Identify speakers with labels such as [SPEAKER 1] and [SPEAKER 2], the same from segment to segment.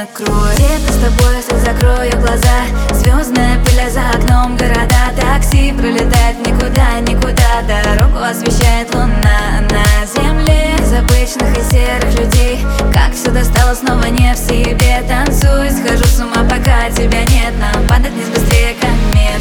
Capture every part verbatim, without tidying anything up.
[SPEAKER 1] накроет. Где-то с тобой, если закрою глаза, звездная пыль за окном города. Такси пролетает никуда, никуда, дорогу освещает луна на земле. Из обычных и серых людей, как все достало, снова не в себе. Танцуй, схожу с ума, пока тебя нет. Нам падать вниз быстрее комет.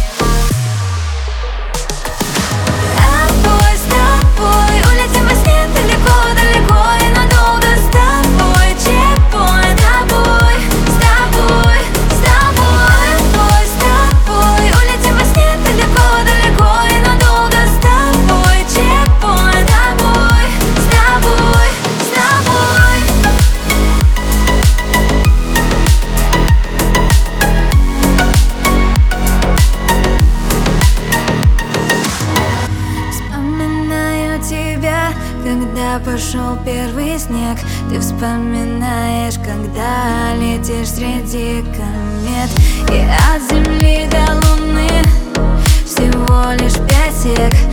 [SPEAKER 1] Когда пошел первый снег, ты вспоминаешь, когда летишь среди комет. И от земли до луны всего лишь пять век.